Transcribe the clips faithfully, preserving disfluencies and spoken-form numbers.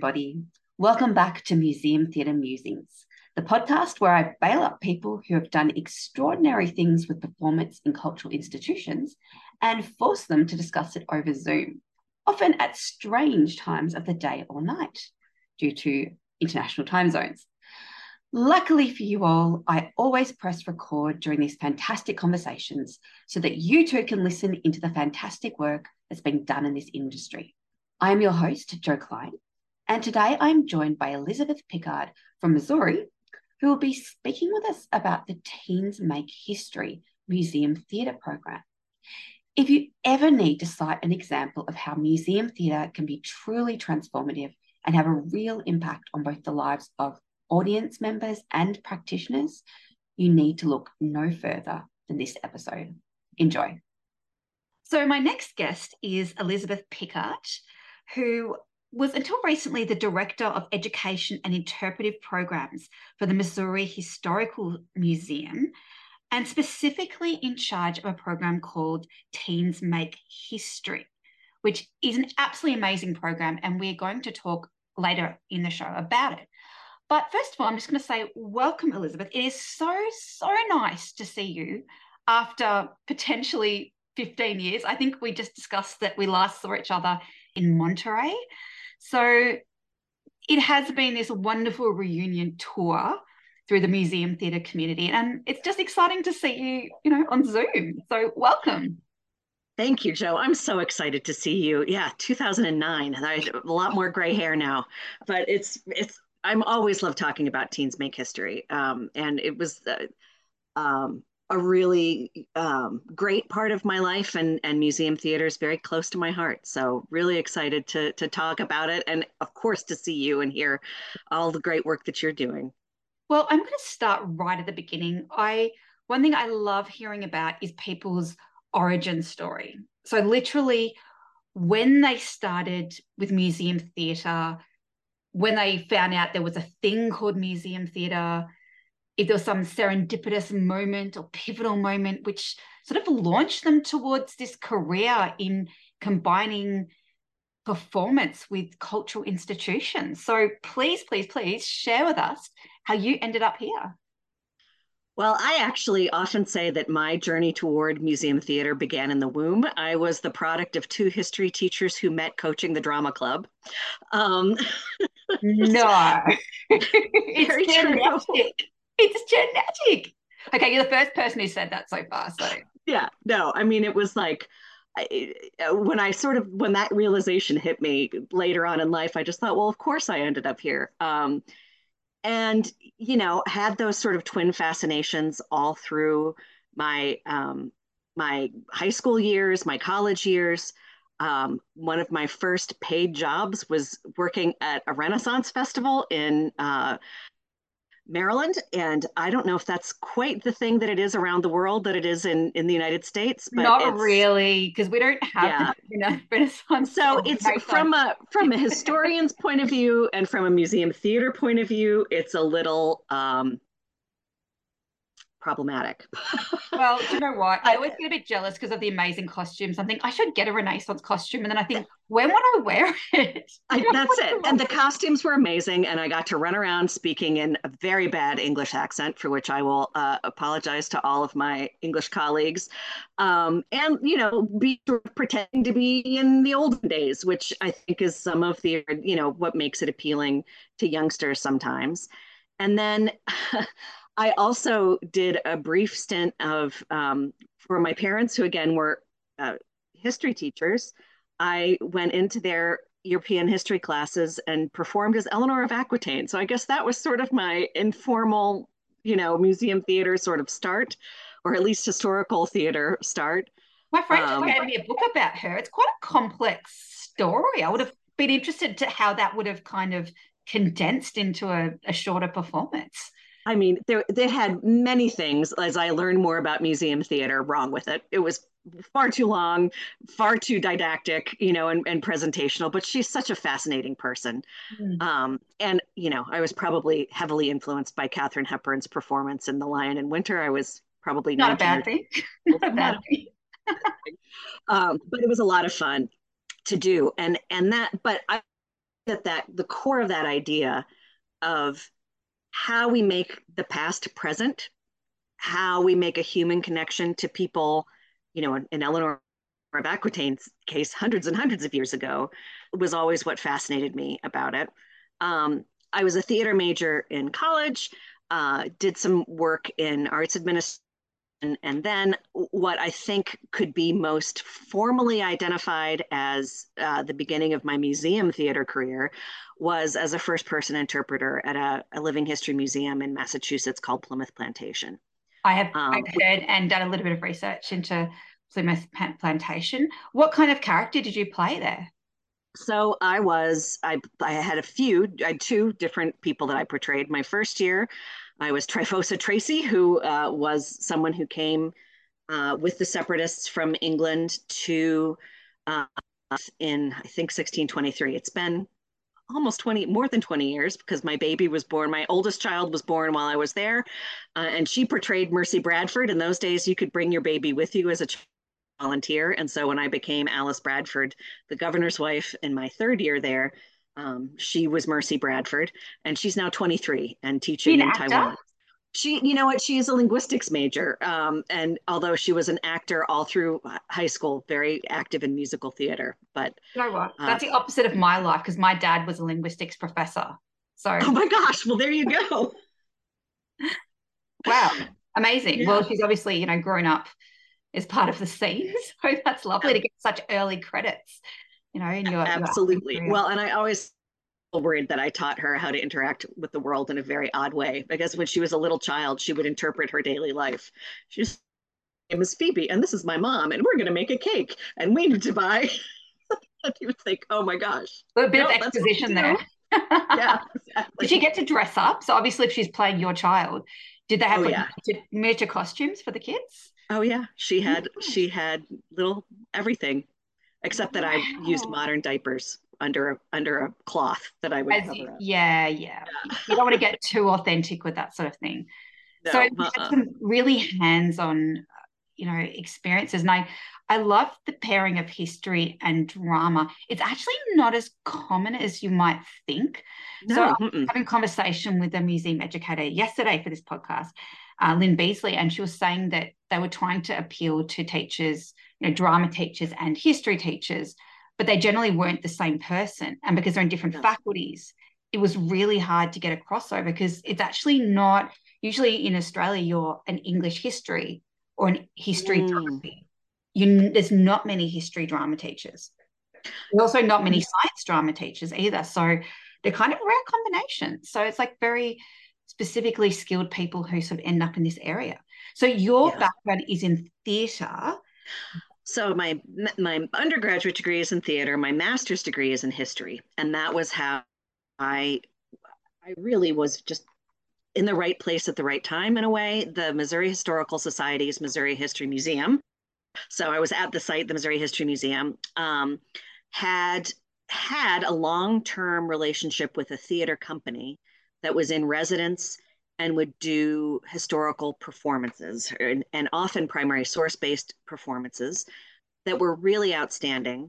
everybody. Welcome back to Museum Theatre Musings, the podcast where I bail up people who have done extraordinary things with performance in cultural institutions and force them to discuss it over Zoom, often at strange times of the day or night due to international time zones. Luckily for you all, I always press record during these fantastic conversations so that you too can listen into the fantastic work that's being done in this industry. I am your host, Jo Klein, and today I'm joined by Elizabeth Pickard from Missouri, who will be speaking with us about the Teens Make History Museum Theatre program. If you ever need to cite an example of how museum theatre can be truly transformative and have a real impact on both the lives of audience members and practitioners, you need to look no further than this episode. Enjoy. So my next guest is Elizabeth Pickard, who was until recently the Director of Education and Interpretive Programs for the Missouri Historical Museum, and specifically in charge of a program called Teens Make History, which is an absolutely amazing program, and we're going to talk later in the show about it. But first of all, I'm just going to say welcome, Elizabeth. It is so, so nice to see you after potentially fifteen years. I think we just discussed that we last saw each other in Monterey. So it has been this wonderful reunion tour through the museum theatre community, and it's just exciting to see you, you know, on Zoom. So welcome. Thank you, Jo. I'm so excited to see you. Yeah, two thousand nine. I have a lot more gray hair now, but it's it's. I'm always love talking about Teens Make History, um, and it was uh, um, a really um, great part of my life, and and museum theater is very close to my heart. So really excited to to talk about it, and of course to see you and hear all the great work that you're doing. Well, I'm going to start right at the beginning. I one thing I love hearing about is people's origin story. So literally, when they started with museum theatre, when they found out there was a thing called museum theatre, if there was some serendipitous moment or pivotal moment which sort of launched them towards this career in combining performance with cultural institutions. So please, please, please share with us how you ended up here. Well, I actually often say that my journey toward museum theater began in the womb. I was the product of two history teachers who met coaching the drama club. Um, No, very it's true. genetic. It's genetic. Okay, you're the first person who said that so far. So Yeah, no, I mean, it was like I, when I sort of when that realization hit me later on in life, I just thought, well, of course I ended up here. Um, and you know, had those sort of twin fascinations all through my um, my high school years, my college years. Um, one of my first paid jobs was working at a Renaissance festival in uh, Maryland, and I don't know if that's quite the thing that it is around the world that it is in in the United States, but not it's really, because we don't have, yeah. you know, Renaissance So or it's Renaissance. from a from a historian's point of view and from a museum theater point of view, it's a little um, problematic. Well, do you know what? I But always get a bit jealous because of the amazing costumes. I think I should get a Renaissance costume, and then I think, when would I wear it? I, that's it. And the costumes were amazing. And I got to run around speaking in a very bad English accent, for which I will uh, apologize to all of my English colleagues. Um, and, you know, be sort of pretending to be in the olden days, which I think is some of the, you know, what makes it appealing to youngsters sometimes. And then I also did a brief stint of, um, for my parents, who again were uh, history teachers. I went into their European history classes and performed as Eleanor of Aquitaine. So I guess that was sort of my informal, you know, museum theater sort of start, or at least historical theater start. My friend just Um, gave me a book about her. It's quite a complex story. I would have been interested to how that would have kind of condensed into a, a shorter performance. I mean, there they had many things as I learned more about museum theater wrong with it. It was far too long, far too didactic, you know, and, and presentational, but she's such a fascinating person. Mm. Um, and, you know, I was probably heavily influenced by Katharine Hepburn's performance in The Lion in Winter. I was probably Not a nineteen bad or thing. twelve. Not a Not bad a, thing. um, but it was a lot of fun to do. And, and that, but I that that the core of that idea of how we make the past present, how we make a human connection to people, you know, in, in Eleanor of Aquitaine's case, hundreds and hundreds of years ago, was always what fascinated me about it. Um, I was a theater major in college, uh, did some work in arts administration, and, and then what I think could be most formally identified as uh, the beginning of my museum theater career was as a first person interpreter at a, a living history museum in Massachusetts called Plymouth Plantation. I have Um, I've heard and done a little bit of research into Plymouth Plantation. What kind of character did you play there? So I was, I, I had a few, I had two different people that I portrayed. My first year, I was Tryphosa Tracy, who uh, was someone who came uh, with the separatists from England to uh, in, I think, sixteen twenty-three. It's been almost twenty, more than twenty years, because my baby was born, my oldest child was born while I was there. Uh, and she portrayed Mercy Bradford. In those days, you could bring your baby with you as a child volunteer. And so when I became Alice Bradford, the governor's wife, in my third year there, um, she was Mercy Bradford, and she's now twenty-three and teaching An in actor? Taiwan. She, you know what, she is a linguistics major. Um, and although she was an actor all through high school, very active in musical theater. But You know what? uh, That's the opposite of my life because my dad was a linguistics professor. So, oh my gosh, well, there you go. wow, amazing. Yeah. Well, she's obviously, you know, grown up as part of the scene. So that's lovely to get such early credits, you know, in your, Absolutely. your Well, and I always worried that I taught her how to interact with the world in a very odd way, because when she was a little child, she would interpret her daily life. She's name is Phoebe, and this is my mom, and we're going to make a cake, and we need to buy. And you would think, oh my gosh, a bit no, of exposition there. Yeah, exactly. Did she get to dress up? So obviously, if she's playing your child, did they have oh, like yeah. miniature costumes for the kids? Oh yeah, she had she had little everything, except that I used modern diapers under a, under a cloth that I would As, cover up. yeah, yeah, yeah. You don't want to get too authentic with that sort of thing. No, So you uh-uh. had some really hands-on, you know, experiences, and I, I love the pairing of history and drama. It's actually not as common as you might think. No, so I was mm-mm. having a conversation with a museum educator yesterday for this podcast, uh, Lynn Beasley, and she was saying that they were trying to appeal to teachers, you know, drama teachers and history teachers, but they generally weren't the same person, and because they're in different Yes. faculties, it was really hard to get a crossover because it's actually not. Usually in Australia, you're an English history or an history Mm. drama. You, there's not many history drama teachers. There's also not many science drama teachers either. So they're kind of a rare combination. So it's like very specifically skilled people who sort of end up in this area. So your Yes. background is in theatre. So my my undergraduate degree is in theater. My master's degree is in history, and that was how I I really was just in the right place at the right time in a way. The Missouri Historical Society's Missouri History Museum. So I was at the site, the Missouri History Museum, um, had had a long-term relationship with a theater company that was in residence and would do historical performances and, and often primary source-based performances that were really outstanding.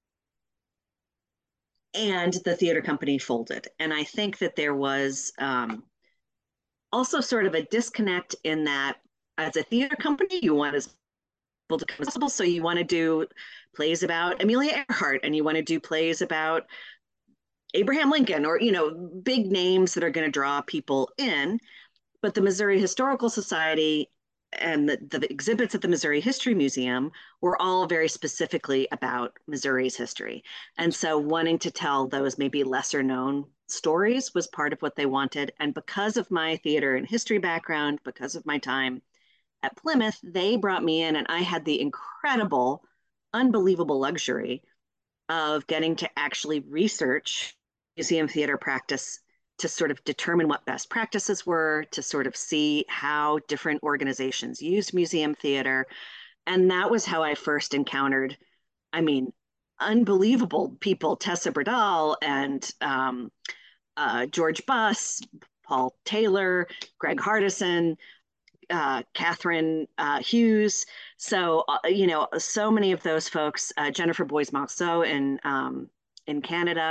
And the theater company folded. And I think that there was um, also sort of a disconnect in that as a theater company, you want as people to come as possible. So you want to do plays about Amelia Earhart, and you want to do plays about Abraham Lincoln, or, you know, big names that are going to draw people in. But the Missouri Historical Society and the, the exhibits at the Missouri History Museum were all very specifically about Missouri's history. And so wanting to tell those maybe lesser known stories was part of what they wanted. And because of my theater and history background, because of my time at Plymouth, they brought me in, and I had the incredible, unbelievable luxury of getting to actually research museum theater practice to sort of determine what best practices were, to sort of see how different organizations used museum theater. And that was how I first encountered, I mean, unbelievable people, Tessa Bradal and um, uh, George Buss, Paul Taylor, Greg Hardison, uh, Catherine uh, Hughes. So, uh, you know, so many of those folks, uh, Jennifer Boyes Marceau in, um, in Canada,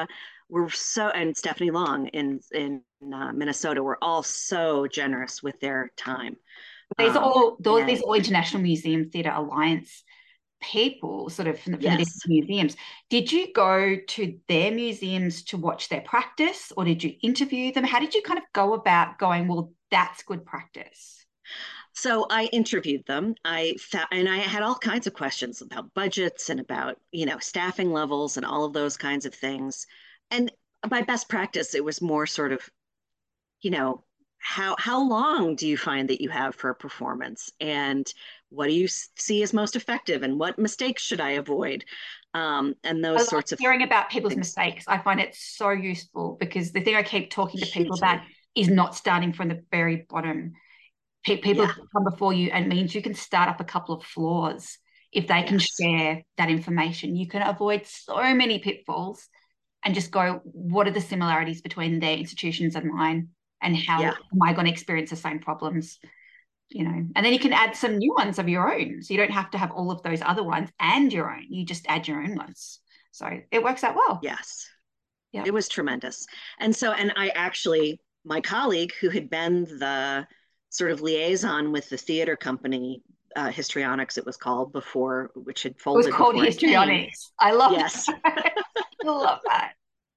were so, and Stephanie Long in in uh, Minnesota were all so generous with their time. These are Um, all those, these and are all International Museum Theatre Alliance people, sort of from the, from the different yes, museums. Did you go to their museums to watch their practice, or did you interview them? How did you kind of go about going, well, that's good practice? so I interviewed them. I fa- and I had all kinds of questions about budgets and about, you know, staffing levels and all of those kinds of things. And by best practice, it was more sort of, you know, how how long do you find that you have for a performance, and what do you see as most effective, and what mistakes should I avoid, um, and I those love sorts of hearing about people's things. mistakes. I find it so useful because the thing I keep talking to people about Hugely, is not starting from the very bottom. People yeah, have come before you, and means you can start up a couple of floors. If they can yes, share that information, you can avoid so many pitfalls and just go, what are the similarities between their institutions and mine? And how yeah, am I going to experience the same problems? You know, and then you can add some new ones of your own. So you don't have to have all of those other ones and your own. You just add your own ones. So it works out well. yes. Yeah. It was tremendous. And so, and I actually, my colleague who had been the sort of liaison with the theater company, uh, Histrionics, it was called before, which had It was folded called before I came. histrionics. I love Yes. that. I love that.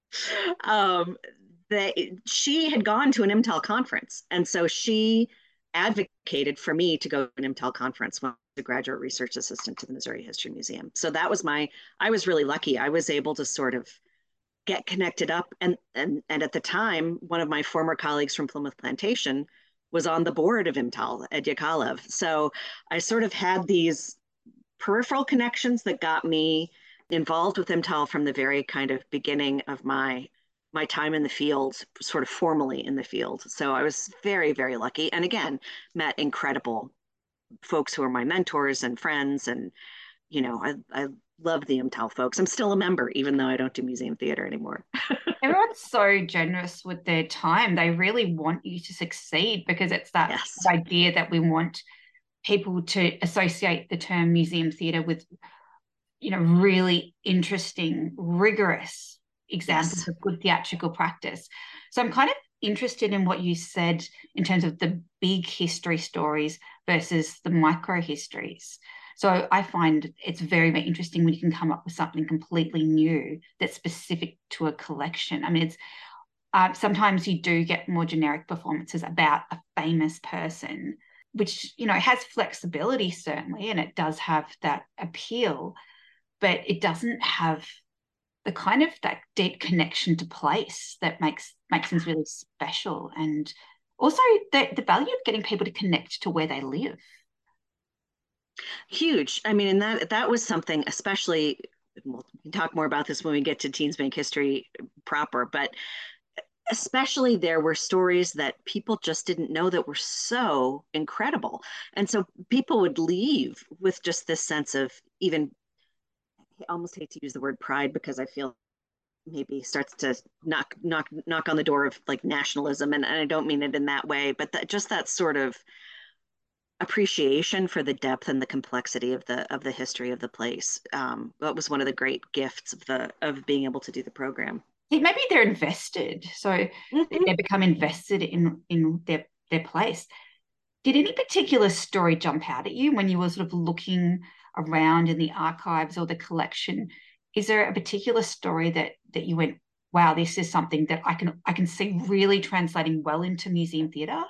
um, they, she had gone to an M T E L conference. And so she advocated for me to go to an M T E L conference when I was a graduate research assistant to the Missouri History Museum. So that was my, I was really lucky. I was able to sort of get connected up. And, and, and at the time, one of my former colleagues from Plymouth Plantation was on the board of M T E L, Ed Yakovlev. So I sort of had these peripheral connections that got me involved with M T E L from the very kind of beginning of my my time in the field, sort of formally in the field. So I was very, very lucky. And again, met incredible folks who are my mentors and friends. And, you know, I, I love the M T E L folks. I'm still a member, even though I don't do museum theater anymore. Everyone's so generous with their time. They really want you to succeed because it's that Yes. idea that we want people to associate the term museum theatre with, you know, really interesting, rigorous examples Yes. of good theatrical practice. So I'm kind of interested in what you said in terms of the big history stories versus the micro histories. So I find it's very, very interesting when you can come up with something completely new that's specific to a collection. I mean, it's uh, sometimes you do get more generic performances about a famous person, which, you know, has flexibility certainly, and it does have that appeal, but it doesn't have the kind of that deep connection to place that makes makes things really special, and also the, the value of getting people to connect to where they live. Huge. I mean, and that that was something, especially, we'll talk more about this when we get to Teens Bank history proper, but especially there were stories that people just didn't know that were so incredible. And so people would leave with just this sense of, even, I almost hate to use the word pride because I feel maybe starts to knock knock knock on the door of like nationalism, and, and I don't mean it in that way, but that just that sort of appreciation for the depth and the complexity of the of the history of the place. Um, that was one of the great gifts of the of being able to do the program. I think maybe they're invested, so Mm-hmm. they become invested in in their their place. Did any particular story jump out at you when you were sort of looking around in the archives or the collection? Is there a particular story that that you went, wow, this is something that I can I can see really translating well into museum theatre?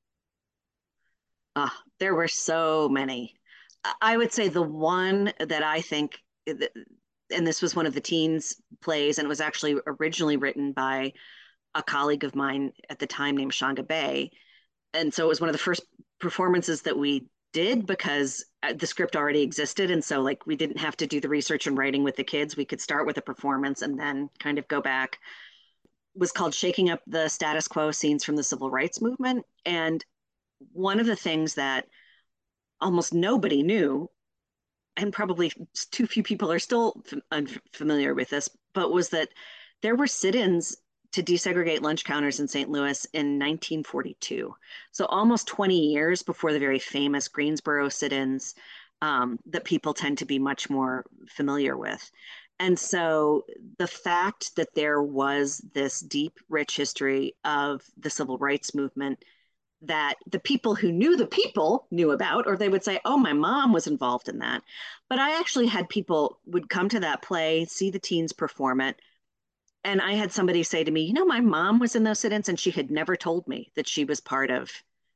Uh, there were so many. I would say the one that I think, and this was one of the teens plays, and it was actually originally written by a colleague of mine at the time named Shanga Bay. And so it was one of the first performances that we did because uh, the script already existed. And so, like, we didn't have to do the research and writing with the kids. We could start with a performance and then kind of go back. It was called Shaking Up the Status Quo, Scenes from the Civil Rights Movement. And one of the things that almost nobody knew, and probably too few people are still unfamiliar with this, but was that there were sit-ins to desegregate lunch counters in Saint Louis in nineteen forty-two. So almost twenty years before the very famous Greensboro sit-ins, um, that people tend to be much more familiar with. And so the fact that there was this deep, rich history of the civil rights movement that the people who knew the people knew about, or they would say, oh, my mom was involved in that. But I actually had people would come to that play, see the teens perform it. And I had somebody say to me, you know, my mom was in those sit-ins and she had never told me that she was part of,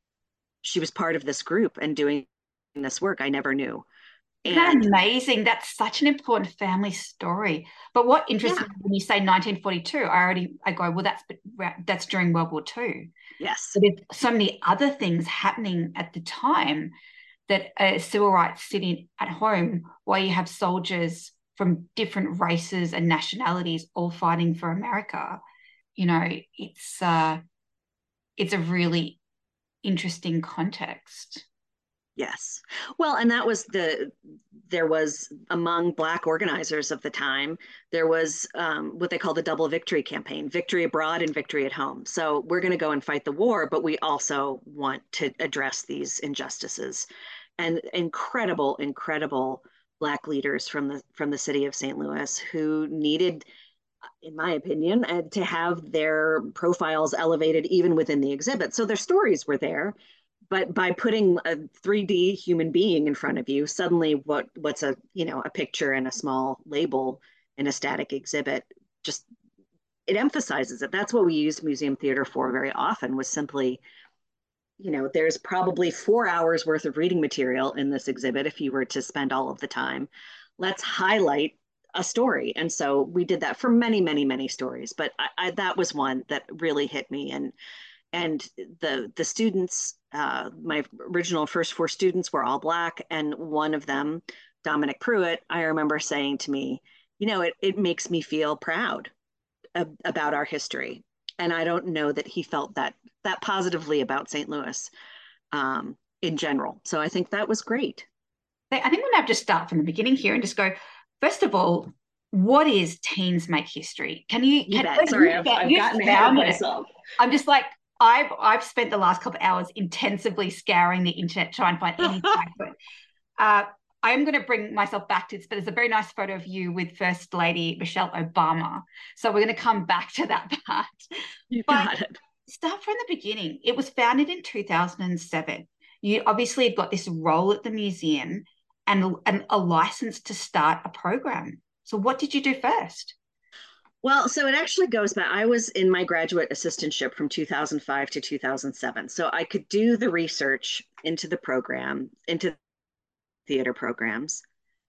she was part of this group and doing this work. I never knew. Isn't that And amazing? That's such an important family story. But what interests yeah, me when you say nineteen forty-two, I already I go, well, that's that's during World War Two. yes, But there's so many other things happening at the time that uh, civil rights sitting at home while you have soldiers from different races and nationalities all fighting for America. You know, it's uh, it's a really interesting context. yes. Well, and that was the, there was among Black organizers of the time, there was um, what they call the double victory campaign, victory abroad and victory at home. So we're going to go and fight the war, but we also want to address these injustices. And incredible, incredible Black leaders from the from the city of Saint Louis who needed, in my opinion, uh, to have their profiles elevated even within the exhibit. So their stories were there, but by putting a three D human being in front of you, suddenly what what's a you know a picture and a small label in a static exhibit just it emphasizes it. That's what we used museum theater for very often, was simply, you know, there's probably four hours worth of reading material in this exhibit if you were to spend all of the time. Let's highlight a story. And so we did that for many, many, many stories. But I, I, that was one that really hit me. And and the the students, uh, my original first four students were all Black, and one of them, Dominic Pruitt, I remember saying to me, you know, it, it makes me feel proud ab- about our history. And I don't know that he felt that that positively about Saint Louis um, in general. So I think that was great. I think we're going to have to start from the beginning here and just go, first of all, what is Teens Make History? Can you, You can bet. Sorry, you, I've, I've you gotten ahead of found it. myself. I'm just like, I've I've spent the last couple of hours intensively scouring the internet trying to find any type. Uh, I'm going to bring myself back to this, but there's a very nice photo of you with First Lady Michelle Obama. So we're going to come back to that part. You But got it. start from the beginning. It was founded in two thousand seven. You obviously have got this role at the museum and, and a license to start a program. So what did you do first? Well, so it actually goes back. I was in my graduate assistantship from two thousand five to two thousand seven. So I could do the research into the program, into theater programs.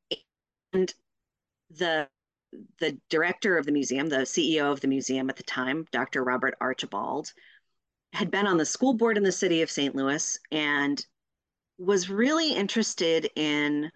And the the director of the museum, the C E O of the museum at the time, Doctor Robert Archibald, had been on the school board in the city of Saint Louis and was really interested in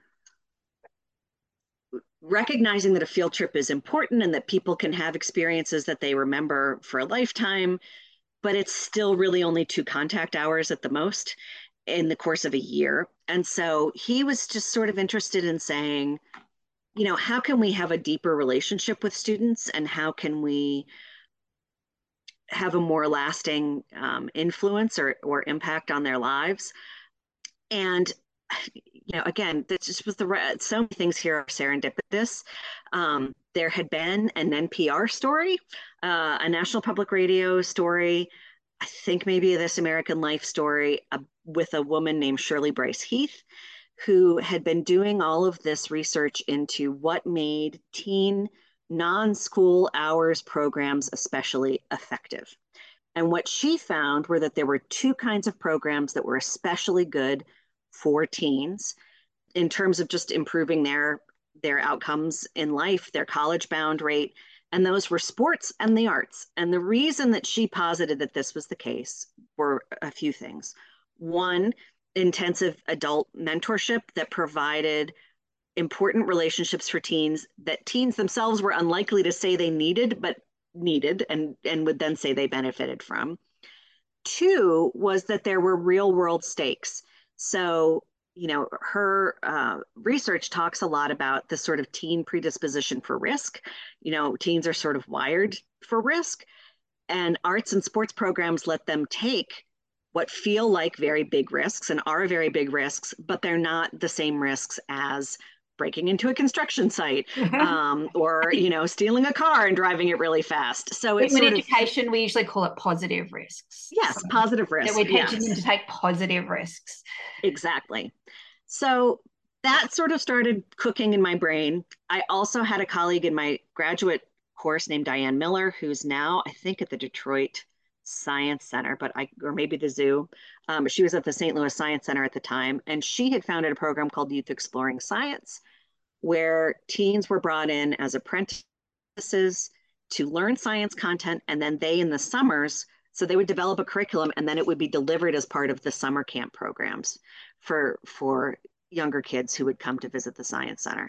recognizing that a field trip is important and that people can have experiences that they remember for a lifetime, but it's still really only two contact hours at the most in the course of a year. And so he was just sort of interested in saying, you know, how can we have a deeper relationship with students and how can we have a more lasting um, influence or, or impact on their lives? And you know, again, this just was the so many things here are serendipitous. Um, there had been an N P R story, uh, a National Public Radio story, I think maybe This American Life story uh, with a woman named Shirley Bryce Heath, who had been doing all of this research into what made teen non-school hours programs especially effective. And what she found were that there were two kinds of programs that were especially good for teens in terms of just improving their their outcomes in life, their college bound rate, and those were sports and the arts. And the reason that she posited that this was the case were a few things. One, intensive adult mentorship that provided important relationships for teens that teens themselves were unlikely to say they needed, but needed and, and would then say they benefited from. Two was that there were real world stakes. So, you know, her uh, research talks a lot about the sort of teen predisposition for risk. You know, teens are sort of wired for risk, and arts and sports programs let them take what feel like very big risks and are very big risks, but they're not the same risks as breaking into a construction site, um, or, you know, stealing a car and driving it really fast. So it's in sort education, of, we usually call it positive risks. yes, So positive that risk. we're teaching Yes, them to take positive risks. exactly. So that sort of started cooking in my brain. I also had a colleague in my graduate course named Diane Miller, who's now, I think, at the Detroit Science Center, but I, or maybe the zoo. Um, she was at the Saint Louis Science Center at the time, and she had founded a program called Youth Exploring Science, where teens were brought in as apprentices to learn science content, and then they, in the summers, so they would develop a curriculum, and then it would be delivered as part of the summer camp programs for for younger kids who would come to visit the Science Center.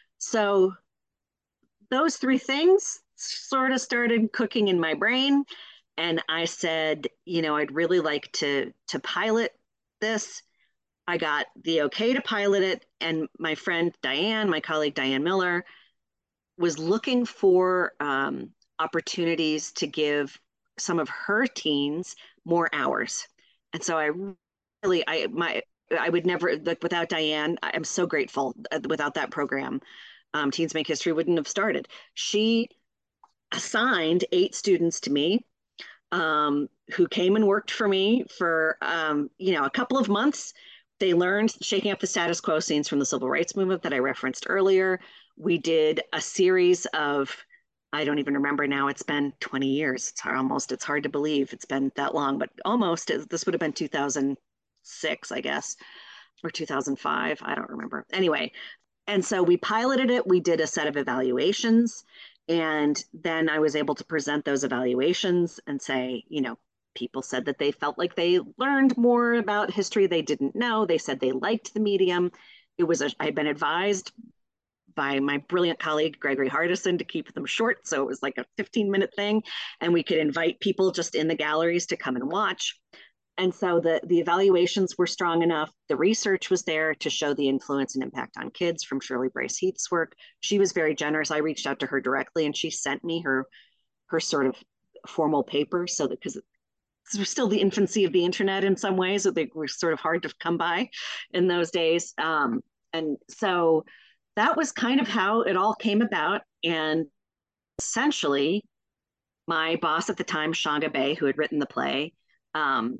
So those three things sort of started cooking in my brain. And I said, you know, I'd really like to, to pilot this. I got the okay to pilot it. And my friend Diane, my colleague Diane Miller, was looking for um, opportunities to give some of her teens more hours. And so I really, I, my, I would never, like without Diane, I'm so grateful. Without that program, um, Teens Make History wouldn't have started. She assigned eight students to me, um, who came and worked for me for, um, you know, a couple of months. They learned shaking up the status quo scenes from the civil rights movement that I referenced earlier. We did a series of, I don't even remember now, it's been twenty years. It's almost, it's hard to believe it's been that long, but almost, this would have been two thousand six, I guess, or two thousand five. I don't remember. Anyway, and so we piloted it. We did a set of evaluations. And then I was able to present those evaluations and say, you know, people said that they felt like they learned more about history they didn't know. They said they liked the medium. It was, a, I'd been advised by my brilliant colleague, Gregory Hardison, to keep them short. So it was like a fifteen minute thing. And we could invite people just in the galleries to come and watch. And so the, the evaluations were strong enough. The research was there to show the influence and impact on kids from Shirley Bryce Heath's work. She was very generous. I reached out to her directly and she sent me her, her sort of formal paper. So that, because it was still the infancy of the internet in some ways, so they were sort of hard to come by in those days. Um, and so that was kind of how it all came about. And essentially, my boss at the time, Shanga Bay, who had written the play, um,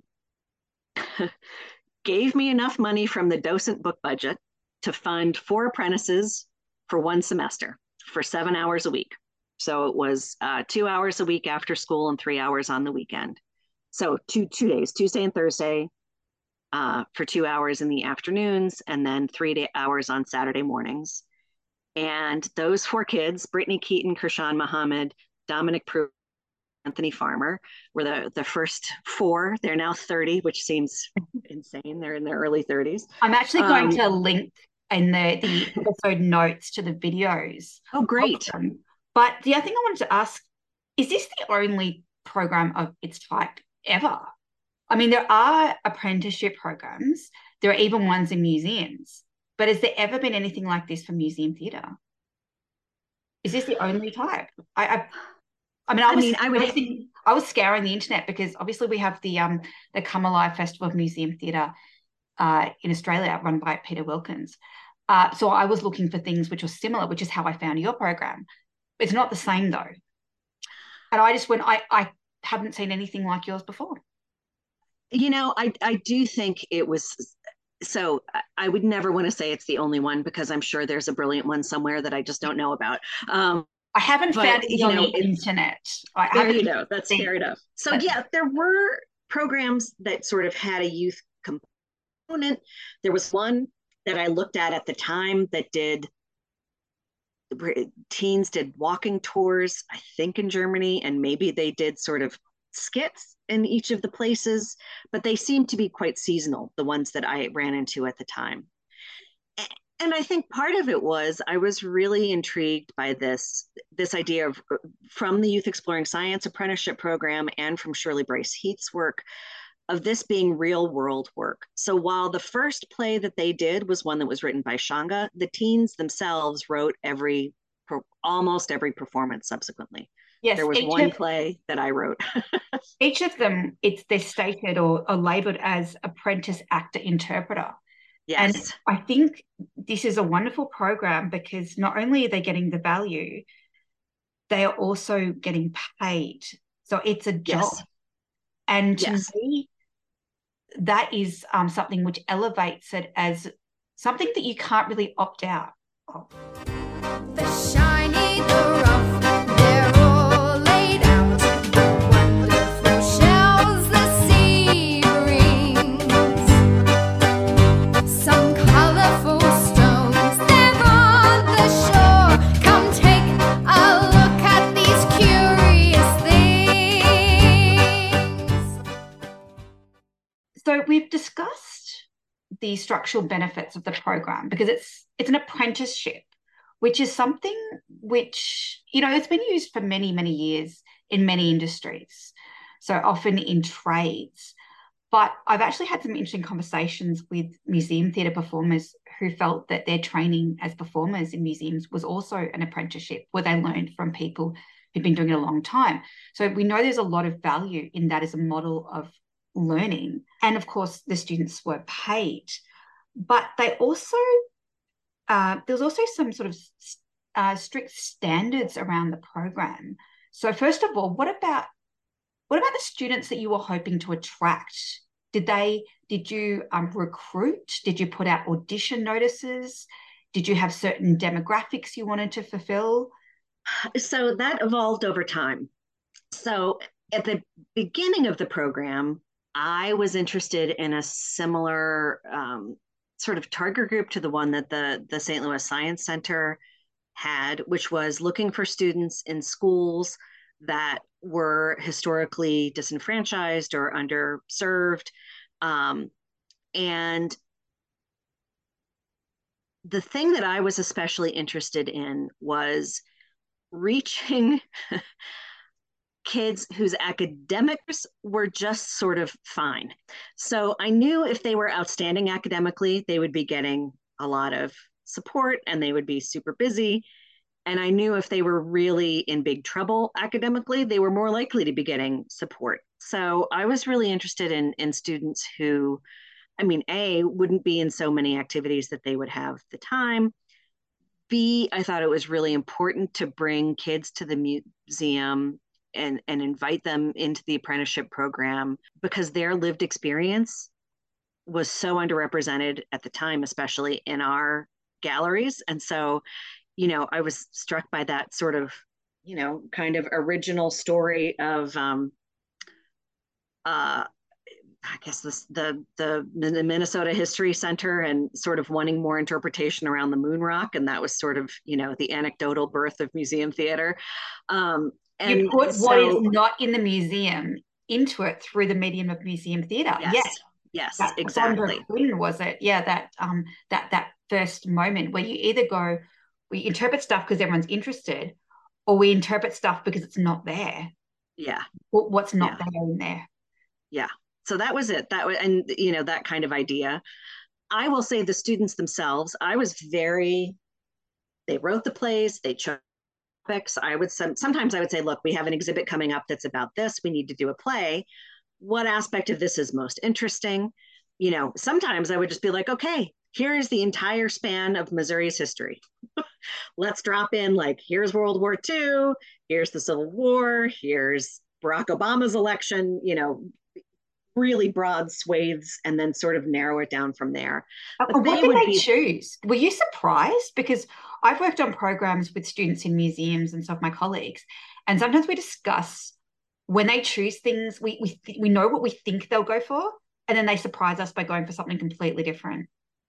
gave me enough money from the docent book budget to fund four apprentices for one semester for seven hours a week. So it was uh, two hours a week after school and three hours on the weekend. So two, two days, Tuesday and Thursday, uh, for two hours in the afternoons, and then three day hours on Saturday mornings. And those four kids, Brittany Keaton, Kershawn Muhammad, Dominic Pruitt, Anthony Farmer, were the, the first four. They're now thirty, which seems insane. They're in their early thirties. I'm actually going um, to link in the, the episode notes to the videos. Oh, great. But the other thing I wanted to ask, is this the only program of its type ever? I mean, there are apprenticeship programs. There are even ones in museums. But has there ever been anything like this for museum theatre? Is this the only type? I, I I mean, I was, I, mean, I, would, I, was thinking, I was scouring the internet because obviously we have the um the Come Alive Festival of Museum Theatre uh, in Australia, run by Peter Wilkins. Uh, so I was looking for things which were similar, which is how I found your program. It's not the same though. And I just went, I, I haven't seen anything like yours before. You know, I, I do think it was, so I would never want to say it's the only one because I'm sure there's a brilliant one somewhere that I just don't know about. Um, I haven't but, found it on know, the internet. I there you go. That's fair enough. So but, yeah, there were programs that sort of had a youth component. There was one that I looked at at the time that did, teens did walking tours, I think in Germany, and maybe they did sort of skits in each of the places, but they seemed to be quite seasonal, the ones that I ran into at the time. And I think part of it was I was really intrigued by this, this idea of, from the Youth Exploring Science apprenticeship program and from Shirley Bryce Heath's work, of this being real world work. So while the first play that they did was one that was written by Shanga, the teens themselves wrote every, almost every performance subsequently. Yes, there was one of, play that I wrote. Each of them, it's they're stated or, or labeled as apprentice actor interpreter. And Yes. I think this is a wonderful program because not only are they getting the value, they are also getting paid. So it's a job. Yes. And to Yes. me, that is um, something which elevates it as something that you can't really opt out of. The shiny, the rough, they're all laid out. The wonderful shells the sea brings. Some colorful stones, they're on the shore. Come take a look at these curious things. So we've discussed the structural benefits of the program because it's it's an apprenticeship, which is something which, you know, it's been used for many, many years in many industries, so often in trades. But I've actually had some interesting conversations with museum theatre performers who felt that their training as performers in museums was also an apprenticeship where they learned from people who've been doing it a long time. So we know there's a lot of value in that as a model of learning. And of course, the students were paid, but they also, uh, there was also some sort of uh, strict standards around the program. So first of all, what about what about the students that you were hoping to attract? Did they, did you um, recruit? Did you put out audition notices? Did you have certain demographics you wanted to fulfill? So that evolved over time. So at the beginning of the program, I was interested in a similar um, sort of target group to the one that the, the Saint Louis Science Center had, which was looking for students in schools that were historically disenfranchised or underserved. Um, and the thing that I was especially interested in was reaching kids whose academics were just sort of fine. So I knew if they were outstanding academically, they would be getting a lot of support and they would be super busy. And I knew if they were really in big trouble academically, they were more likely to be getting support. So I was really interested in, in students who, I mean, A, wouldn't be in so many activities that they would have the time. B, I thought it was really important to bring kids to the museum and, and invite them into the apprenticeship program because their lived experience was so underrepresented at the time, especially in our galleries. And so, you know, I was struck by that sort of, you know, kind of original story of, um, uh, I guess this, the, the the Minnesota History Center and sort of wanting more interpretation around the moon rock, and that was sort of, you know, the anecdotal birth of museum theater. Um, and You put so, what is not in the museum into it through the medium of museum theatre. yes, Yes, yes, that exactly. Quinn, was it? Yeah, that um that that first moment where you either go, we interpret stuff because everyone's interested, or we interpret stuff because it's not there. Yeah, What's not yeah, there in there? yeah. So that was it. That was, and you know, that kind of idea. I will say the students themselves, I was very, they wrote the plays, they chose topics. I would some, sometimes I would say, look, we have an exhibit coming up that's about this. We need to do a play. What aspect of this is most interesting? You know, sometimes I would just be like, okay, here is the entire span of Missouri's history. Let's drop in like, here's World War Two, here's the Civil War, here's Barack Obama's election, you know, really broad swathes, and then sort of narrow it down from there. But And what they did would they be, choose? Were you surprised? Because I've worked on programs with students in museums and some of my colleagues, and sometimes we discuss when they choose things, we we we know what we think they'll go for, and then they surprise us by going for something completely different.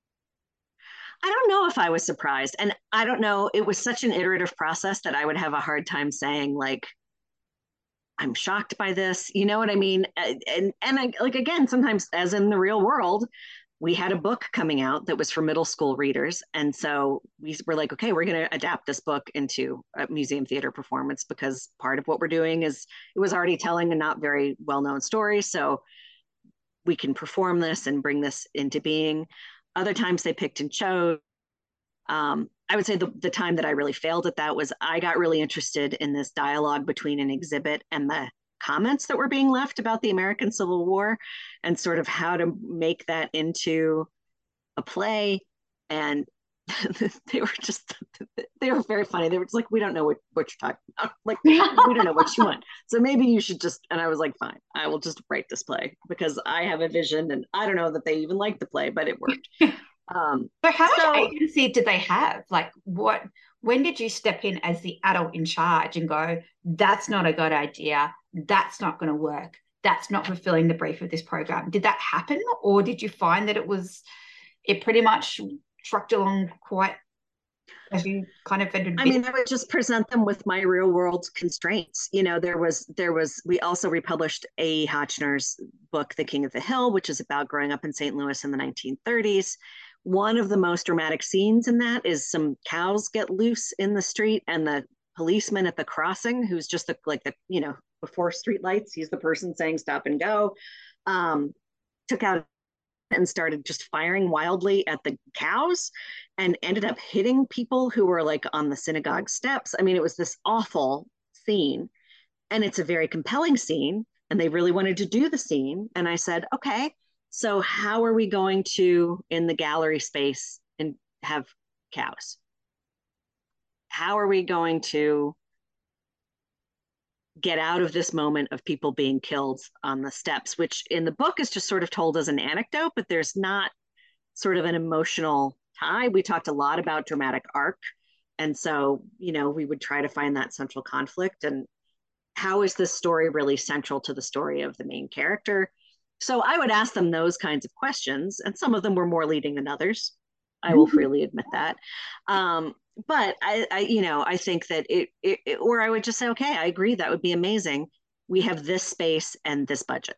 I don't know if I was surprised. And I don't know, it was such an iterative process that I would have a hard time saying, like, I'm shocked by this. You know what I mean? And and I, like again, sometimes as in the real world, we had a book coming out that was for middle school readers, and so we were like, okay, we're going to adapt this book into a museum theater performance because part of what we're doing is it was already telling a not very well known story, so we can perform this and bring this into being. Other times they picked and chose. Um, I would say the, the time that I really failed at that was I got really interested in this dialogue between an exhibit and the comments that were being left about the American Civil War and sort of how to make that into a play, and they were just, they were very funny. They were just like, we don't know what, what you're talking about. Like, we don't know what you want. So maybe you should just, and I was like, fine, I will just write this play because I have a vision, and I don't know that they even liked the play, but it worked. Um, so how much so, agency did they have? Like what, when did you step in as the adult in charge and go, that's not a good idea. That's not going to work. That's not fulfilling the brief of this program. Did that happen? Or did you find that it was, it pretty much trucked along quite as you kind of I mean, I would just present them with my real world constraints. You know, there was, there was, we also republished A E. Hotchner's book, The King of the Hill, which is about growing up in Saint Louis in the nineteen thirties. One of the most dramatic scenes in that is some cows get loose in the street, and the policeman at the crossing, who's just the, like the, you know, before street lights, he's the person saying stop and go, um, took out and started just firing wildly at the cows and ended up hitting people who were like on the synagogue steps. I mean, it was this awful scene, and it's a very compelling scene, and they really wanted to do the scene. And I said, okay, so how are we going to, in the gallery space, and have cows? How are we going to get out of this moment of people being killed on the steps, which in the book is just sort of told as an anecdote, but there's not sort of an emotional tie. We talked a lot about dramatic arc. And so, you know, we would try to find that central conflict, and how is this story really central to the story of the main character? So I would ask them those kinds of questions, and some of them were more leading than others. I will freely admit that. Um, but I, I, you know, I think that it, it, it, or I would just say, okay, I agree, that would be amazing. We have this space and this budget.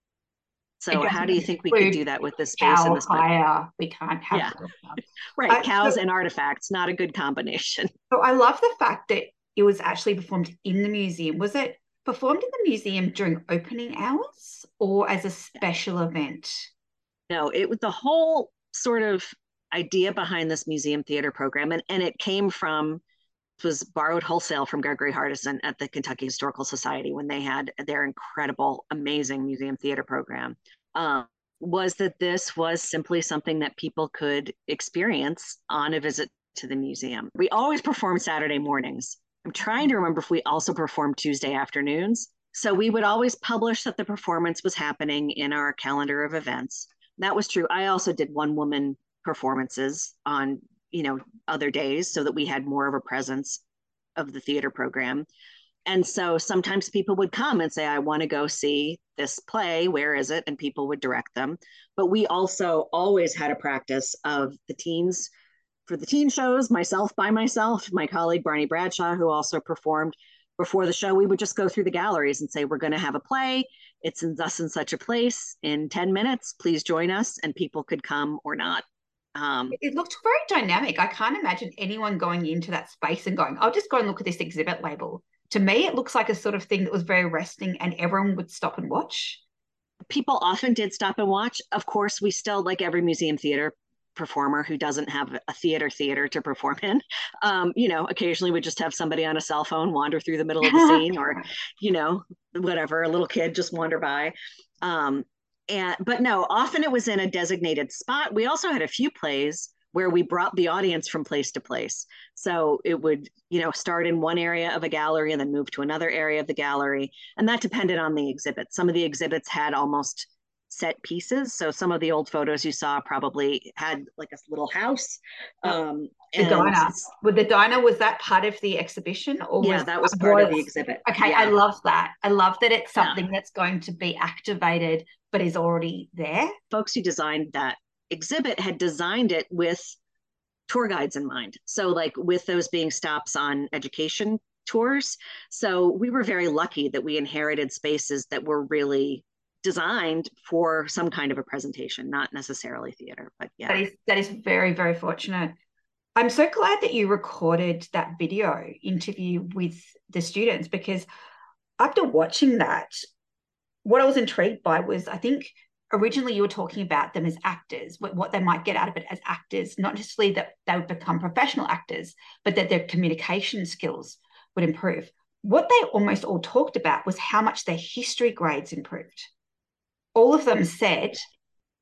So how do you think we could do that with this space and this budget? Higher. We can't have yeah. Right, uh, cows so, and artifacts, not a good combination. So I love the fact that it was actually performed in the museum. Was it performed in the museum during opening hours or as a special event? No, it was the whole sort of idea behind this museum theater program, and, and it came from, it was borrowed wholesale from Gregory Hardison at the Kentucky Historical Society when they had their incredible, amazing museum theater program, um, was that this was simply something that people could experience on a visit to the museum. We always perform Saturday mornings. I'm trying to remember if we also performed Tuesday afternoons. So we would always publish that the performance was happening in our calendar of events. That was true. I also did one woman performances on, you know, other days so that we had more of a presence of the theater program. And so sometimes people would come and say, I want to go see this play, where is it? And people would direct them. But we also always had a practice of the teens, for the teen shows, myself by myself, my colleague Barney Bradshaw, who also performed before the show, we would just go through the galleries and say, we're going to have a play. It's in thus and such a place in ten minutes. Please join us. And people could come or not. Um, it looked very dynamic. I can't imagine anyone going into that space and going, I'll just go and look at this exhibit label. To me, it looks like a sort of thing that was very resting and everyone would stop and watch. People often did stop and watch. Of course, we still, like every museum theater performer who doesn't have a theater theater to perform in, um, you know, occasionally we just have somebody on a cell phone wander through the middle of the scene, or, you know, whatever, a little kid just wander by. Um, and, but no, often it was in a designated spot. We also had a few plays where we brought the audience from place to place. So it would, you know, start in one area of a gallery and then move to another area of the gallery. And that depended on the exhibit. Some of the exhibits had almost set pieces. So some of the old photos you saw probably had like a little house. Um, the and diner. With the diner, was that part of the exhibition? Or yeah, was, that was part was, of the exhibit. Okay, yeah. I love that. I love that it's something yeah. that's going to be activated, but is already there. Folks who designed that exhibit had designed it with tour guides in mind. So like with those being stops on education tours. So we were very lucky that we inherited spaces that were really designed for some kind of a presentation, not necessarily theater, but yeah. That is, that is very, very fortunate. I'm so glad that you recorded that video interview with the students, because after watching that, what I was intrigued by was, I think originally you were talking about them as actors, what, what they might get out of it as actors, not necessarily that they would become professional actors, but that their communication skills would improve. What they almost all talked about was how much their history grades improved. All of them said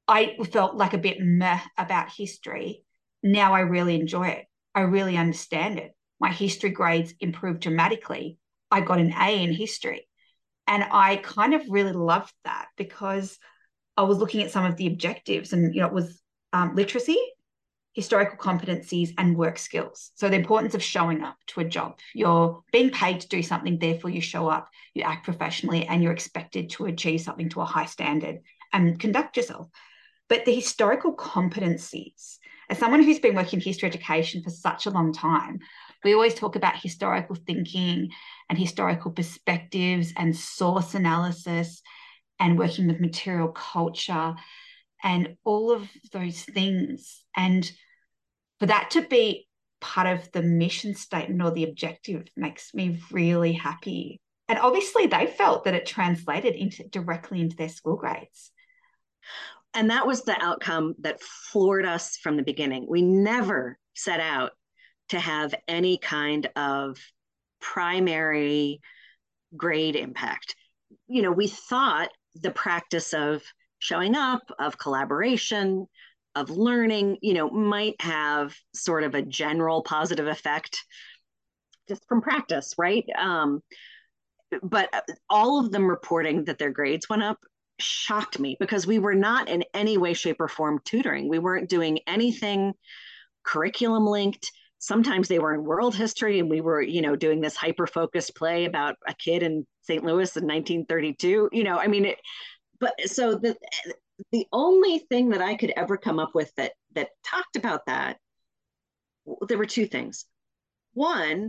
I felt like a bit meh about history. Now I really enjoy it. I really understand it. My history grades improved dramatically. I got an A in history. And I kind of really loved that because I was looking at some of the objectives, and you know, it was um, literacy, historical competencies, and work skills. So the importance of showing up to a job. You're being paid to do something, therefore you show up, you act professionally, and you're expected to achieve something to a high standard and conduct yourself. But the historical competencies, as someone who's been working in history education for such a long time, we always talk about historical thinking and historical perspectives and source analysis and working with material culture and all of those things. And for that to be part of the mission statement or the objective makes me really happy. And obviously they felt that it translated into directly into their school grades. And that was the outcome that floored us from the beginning. We never set out to have any kind of primary grade impact. You know, we thought the practice of showing up, of collaboration, of learning, you know, might have sort of a general positive effect just from practice, right? Um, but all of them reporting that their grades went up shocked me because we were not in any way, shape, or form tutoring. We weren't doing anything curriculum linked. Sometimes they were in world history and we were, you know, doing this hyper-focused play about a kid in Saint Louis in nineteen thirty-two. You know, I mean, it, but so the the only thing that I could ever come up with that that talked about that, there were two things. One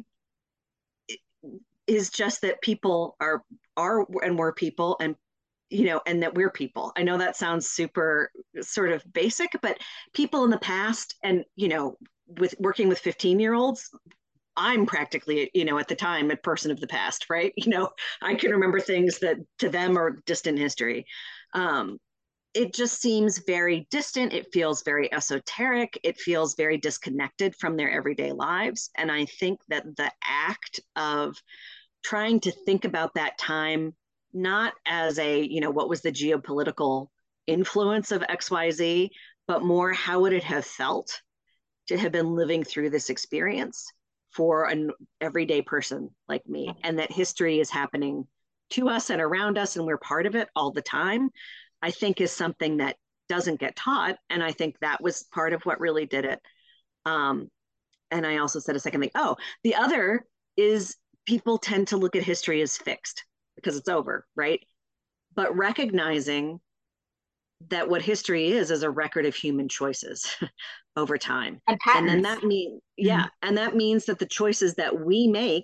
is just that people are are and were people, and you know, and that we're people. I know that sounds super sort of basic, but people in the past, and you know, with working with fifteen year olds, I'm practically, you know, at the time, a person of the past, right? You know, I can remember things that to them are distant history. Um, it just seems very distant. It feels very esoteric. It feels very disconnected from their everyday lives. And I think that the act of trying to think about that time, not as a, you know, what was the geopolitical influence of X Y Z, but more how would it have felt to have been living through this experience for an everyday person like me, and that history is happening to us and around us and we're part of it all the time, I think is something that doesn't get taught. And I think that was part of what really did it. Um, and I also said a second thing. Oh, the other is people tend to look at history as fixed because it's over, right? But recognizing that what history is is a record of human choices over time. And And then that means, yeah, mm-hmm. and that means that the choices that we make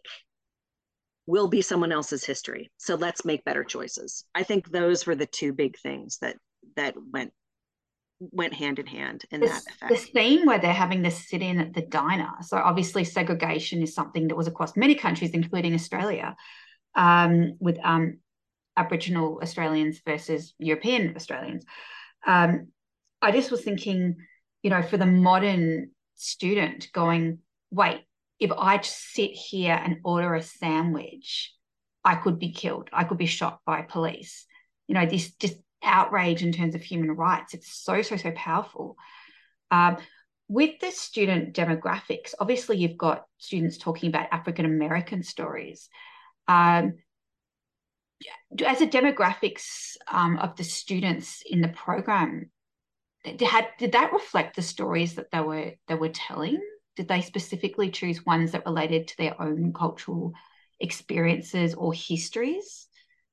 will be someone else's history. So let's make better choices. I think those were the two big things that that went went hand in hand in this, that effect. The scene where they're having this sit-in at the diner. So obviously segregation is something that was across many countries, including Australia, um, with um, Aboriginal Australians versus European Australians. Um, I just was thinking, you know, for the modern student going, wait, if I just sit here and order a sandwich, I could be killed. I could be shot by police. You know, this just outrage in terms of human rights. It's so, so, so powerful. Um, with the student demographics, obviously you've got students talking about African-American stories. Um, as a demographics um, of the students in the program, had, did that reflect the stories that they were they were telling? Did they specifically choose ones that related to their own cultural experiences or histories?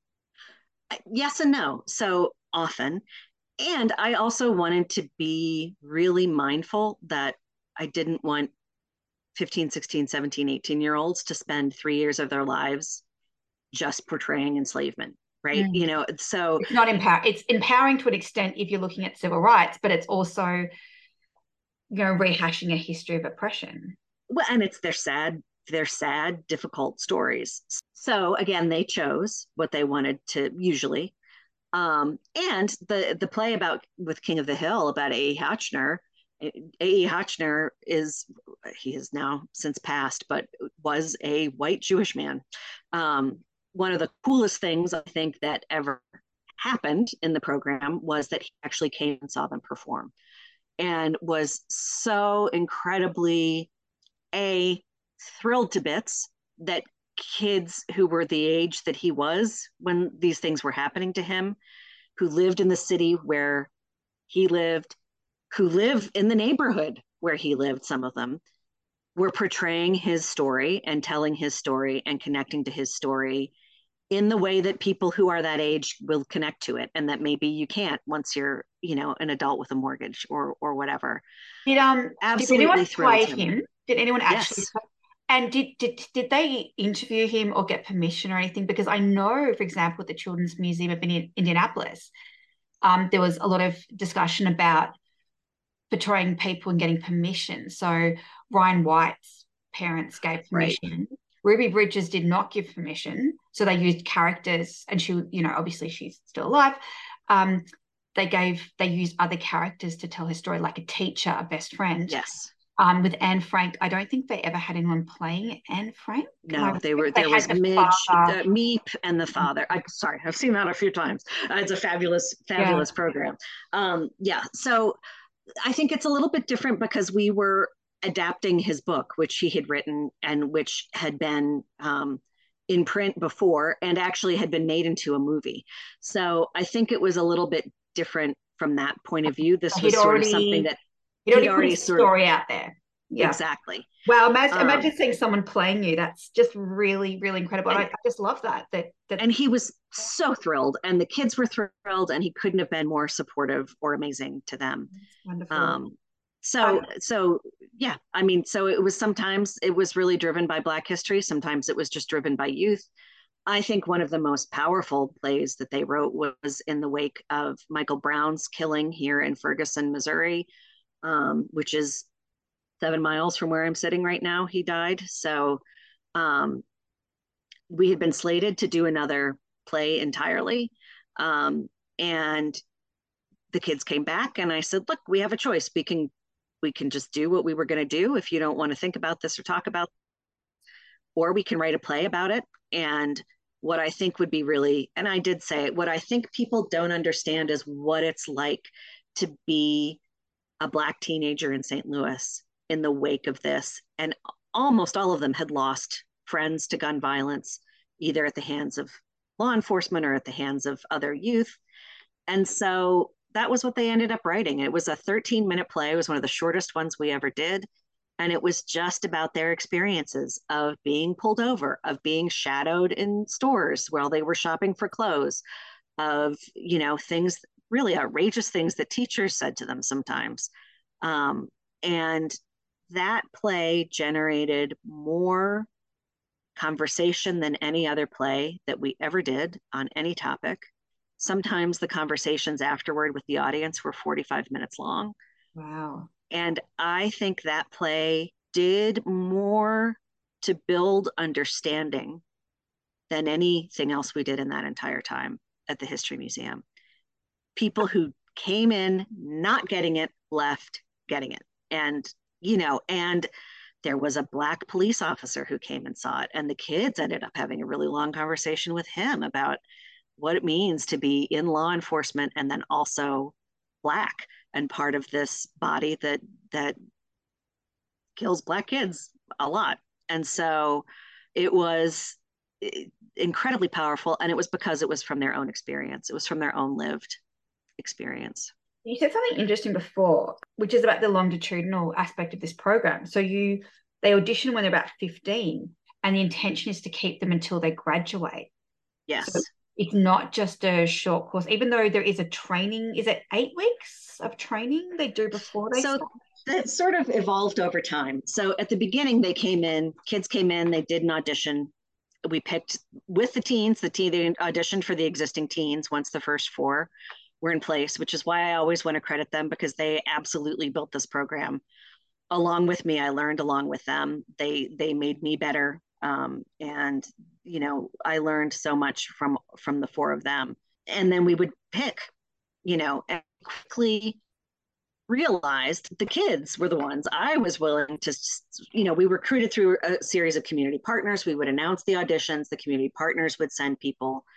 Yes and no. So often. And I also wanted to be really mindful that I didn't want fifteen, sixteen, seventeen, eighteen year olds to spend three years of their lives just portraying enslavement, right? Mm. You know, so it's not empower. It's empowering to an extent if you're looking at civil rights, but it's also, you know, rehashing a history of oppression. Well, and it's their sad, their sad, difficult stories. So again, they chose what they wanted to usually. Um, and the the play about with King of the Hill about A E Hotchner, A E Hotchner is, he has now since passed, but was a white Jewish man. Um, one of the coolest things I think that ever happened in the program was that he actually came and saw them perform and was so incredibly a thrilled to bits that kids who were the age that he was when these things were happening to him, who lived in the city where he lived, who live in the neighborhood where he lived, some of them were portraying his story and telling his story and connecting to his story in the way that people who are that age will connect to it, and that maybe you can't once you're, you know, an adult with a mortgage or or whatever. Did um Absolutely did anyone play him. him? Did anyone actually? Yes. And did did did they interview him or get permission or anything? Because I know, for example, at the Children's Museum of Indianapolis, um, there was a lot of discussion about portraying people and getting permission. So Ryan White's parents gave permission. Right. Ruby Bridges did not give permission, so they used characters, and she, you know, obviously she's still alive. Um, they gave they used other characters to tell her story, like a teacher, a best friend. Yes. Um, with Anne Frank, I don't think they ever had anyone playing Anne Frank. No, they were there was Midge, uh, Meep, and the father. I sorry, I've seen that a few times. Uh, it's a fabulous, fabulous yeah. program. Um, yeah, so I think it's a little bit different because we were adapting his book, which he had written and which had been um, in print before and actually had been made into a movie. So I think it was a little bit different from that point of view. This was sort of something that he'd already, he'd already put a story of, out there. Yeah. Exactly. Wow, imagine, um, imagine seeing someone playing you. That's just really, really incredible. And, I, I just love that, that. That and he was so thrilled, and the kids were thrilled, and he couldn't have been more supportive or amazing to them. That's wonderful. Um, so, um, so yeah, I mean, so it was sometimes it was really driven by Black history. Sometimes it was just driven by youth. I think one of the most powerful plays that they wrote was in the wake of Michael Brown's killing here in Ferguson, Missouri, um, which is seven miles from where I'm sitting right now. He died. So um, we had been slated to do another play entirely. Um, and the kids came back and I said, look, we have a choice. We can, we can just do what we were going to do if you don't want to think about this or talk about it, or we can write a play about it. And what I think would be really, and I did say it, what I think people don't understand is what it's like to be a Black teenager in Saint Louis in the wake of this. And almost all of them had lost friends to gun violence, either at the hands of law enforcement or at the hands of other youth. And so that was what they ended up writing. It was a thirteen minute play. It was one of the shortest ones we ever did. And it was just about their experiences of being pulled over, of being shadowed in stores while they were shopping for clothes, of, you know, things, really outrageous things that teachers said to them sometimes. Um, and that play generated more conversation than any other play that we ever did on any topic. Sometimes the conversations afterward with the audience were forty-five minutes long. Wow. And I think that play did more to build understanding than anything else we did in that entire time at the History Museum. People who came in not getting it, left getting it. And, you know, and there was a Black police officer who came and saw it. And the kids ended up having a really long conversation with him about what it means to be in law enforcement and then also Black and part of this body that that kills Black kids a lot. And so it was incredibly powerful, and it was because it was from their own experience. It was from their own lived experience. You said something interesting before, which is about the longitudinal aspect of this program. So you they audition when they're about fifteen, and the intention is to keep them until they graduate. Yes. So it's not just a short course, even though there is a training. Is it eight weeks of training they do before they so start? That sort of evolved over time. So at the beginning, they came in, kids came in, they did an audition. We picked with the teens, the teen, they auditioned for the existing teens once the first four were in place, which is why I always want to credit them, because they absolutely built this program along with me. I learned along with them. They they made me better. Um, and, you know, I learned so much from, from the four of them. And then we would pick, you know, and quickly realized the kids were the ones I was willing to, you know, we recruited through a series of community partners. We would announce the auditions. The community partners would send people.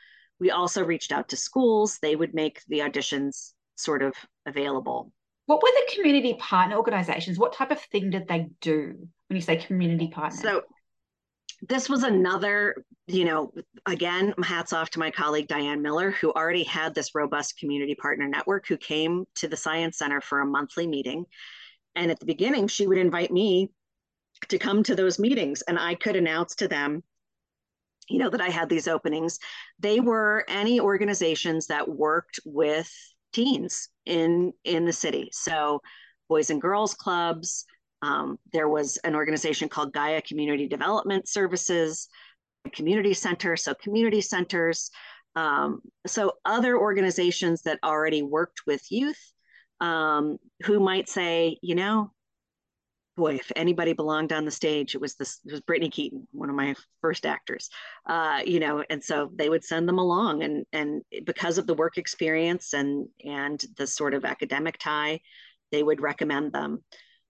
We also reached out to schools. They would make the auditions sort of available. What were the community partner organizations? What type of thing did they do when you say community partners? So this was another, you know, again, hats off to my colleague, Diane Miller, who already had this robust community partner network, who came to the Science Center for a monthly meeting. And at the beginning, she would invite me to come to those meetings, and I could announce to them, you know, that I had these openings. They were any organizations that worked with teens in, in the city. So Boys and Girls Clubs. Um, there was an organization called Gaia Community Development Services, Community Center, so community centers. Um, so other organizations that already worked with youth, um, who might say, you know, boy, if anybody belonged on the stage, it was this, it was Brittany Keaton, one of my first actors, uh, you know, and so they would send them along, and, and because of the work experience and, and the sort of academic tie, they would recommend them.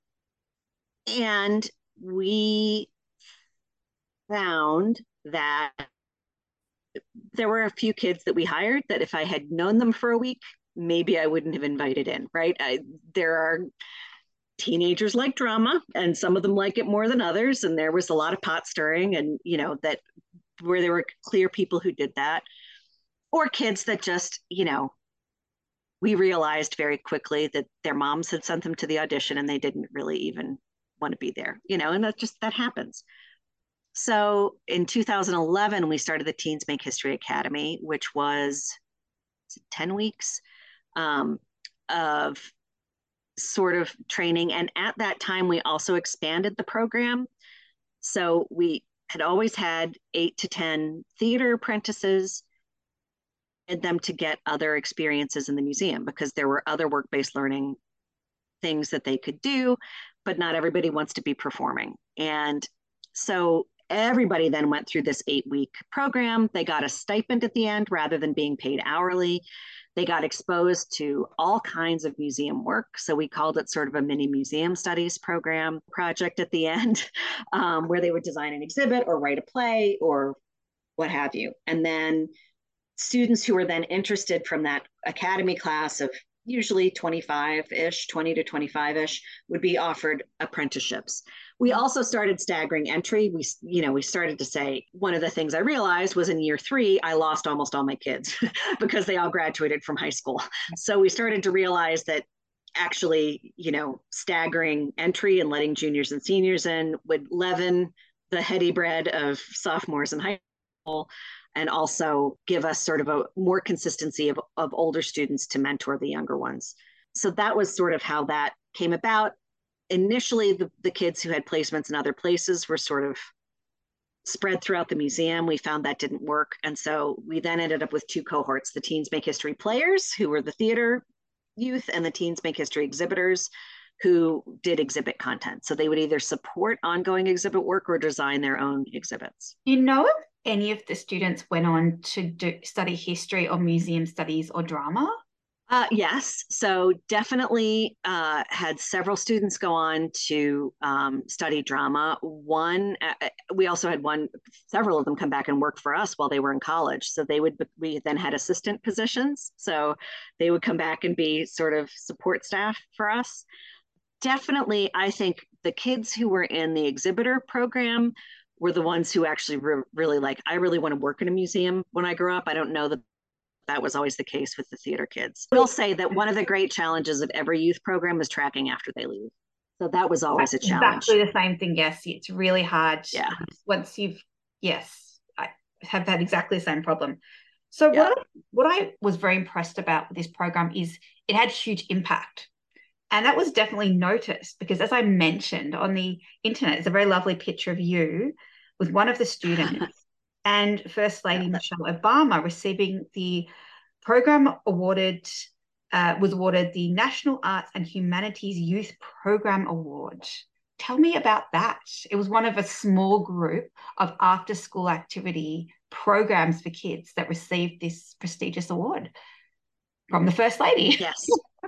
And we found that there were a few kids that we hired that if I had known them for a week, maybe I wouldn't have invited in, right? I, there are teenagers like drama, and some of them like it more than others. And there was a lot of pot stirring, and, you know, that where there were clear people who did that, or kids that just, you know, we realized very quickly that their moms had sent them to the audition and they didn't really even want to be there, you know, and that just, that happens. So in two thousand eleven, we started the Teens Make History Academy, which was ten weeks um, of sort of training. And at that time, we also expanded the program. So we had always had eight to ten theater apprentices, and them to get other experiences in the museum, because there were other work-based learning things that they could do, but not everybody wants to be performing. And so everybody then went through this eight-week program. They got a stipend at the end rather than being paid hourly. They got exposed to all kinds of museum work. So we called it sort of a mini museum studies program project at the end, um, where they would design an exhibit or write a play or what have you. And then students who were then interested from that academy class of usually twenty-five-ish, twenty to twenty-five-ish, would be offered apprenticeships. We also started staggering entry. We, you know, we started to say, one of the things I realized was in year three, I lost almost all my kids because they all graduated from high school. So we started to realize that actually, you know, staggering entry and letting juniors and seniors in would leaven the heady bread of sophomores in high school, and also give us sort of a more consistency of, of older students to mentor the younger ones. So that was sort of how that came about. Initially, the, the kids who had placements in other places were sort of spread throughout the museum. We found that didn't work. And so we then ended up with two cohorts, the Teens Make History players, who were the theater youth, and the Teens Make History exhibitors, who did exhibit content. So they would either support ongoing exhibit work or design their own exhibits. Do you know if any of the students went on to do, study history or museum studies or drama? Uh, yes, so definitely uh, had several students go on to um, study drama. One, uh, we also had one, several of them come back and work for us while they were in college. So they would, we then had assistant positions. So they would come back and be sort of support staff for us. Definitely, I think the kids who were in the exhibitor program were the ones who actually re really like, I really want to work in a museum when I grow up. I don't know that that was always the case with the theater kids. I will say that one of the great challenges of every youth program is tracking after they leave. So that was always That's a challenge. Exactly the same thing, yes. It's really hard. Yeah. Once you've, yes, I have had exactly the same problem. So Yeah. what, I, what I was very impressed about with this program is it had huge impact. And that was definitely noticed because, as I mentioned, on the internet, there's a very lovely picture of you with one of the students and First Lady Michelle Obama receiving the program awarded, uh, was awarded the National Arts and Humanities Youth Program Award. Tell me about that. It was one of a small group of after-school activity programs for kids that received this prestigious award from the First Lady. Yes.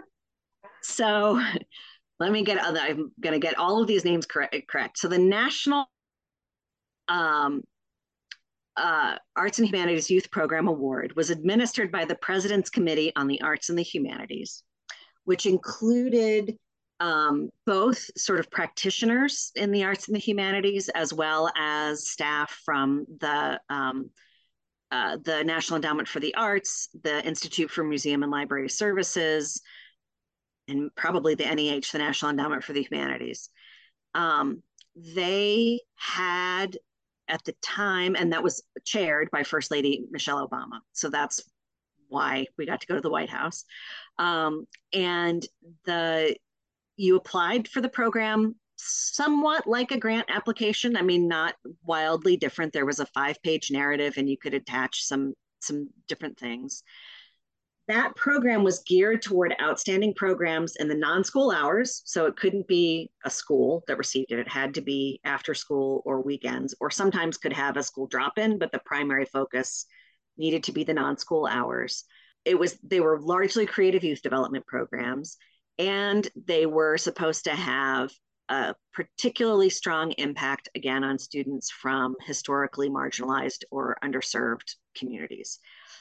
So let me get, I'm going to get all of these names correct. correct. So the National um, uh, Arts and Humanities Youth Program Award was administered by the President's Committee on the Arts and the Humanities, which included um, both sort of practitioners in the arts and the humanities, as well as staff from the um, uh, the National Endowment for the Arts, the Institute for Museum and Library Services, and probably the N E H, the National Endowment for the Humanities. Um, they had at the time, and that was chaired by First Lady Michelle Obama. So that's why we got to go to the White House. Um, and the you applied for the program somewhat like a grant application. I mean, not wildly different. There was a five-page narrative and you could attach some, some different things. That program was geared toward outstanding programs in the non-school hours. So it couldn't be a school that received it. It had to be after school or weekends, or sometimes could have a school drop-in, but the primary focus needed to be the non-school hours. It was, they were largely creative youth development programs, and they were supposed to have a particularly strong impact, again, on students from historically marginalized or underserved communities.